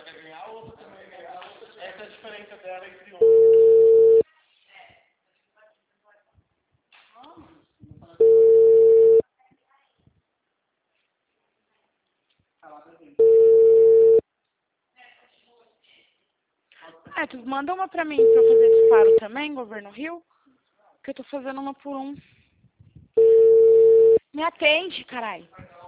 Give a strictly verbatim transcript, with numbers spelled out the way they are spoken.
quer ganhar, a outra também quer ganhar. Essa é a diferença dela entre um. É, tu manda uma pra mim pra eu fazer disparo também, Governo Rio? Que eu tô fazendo uma por um. Me atende, caralho.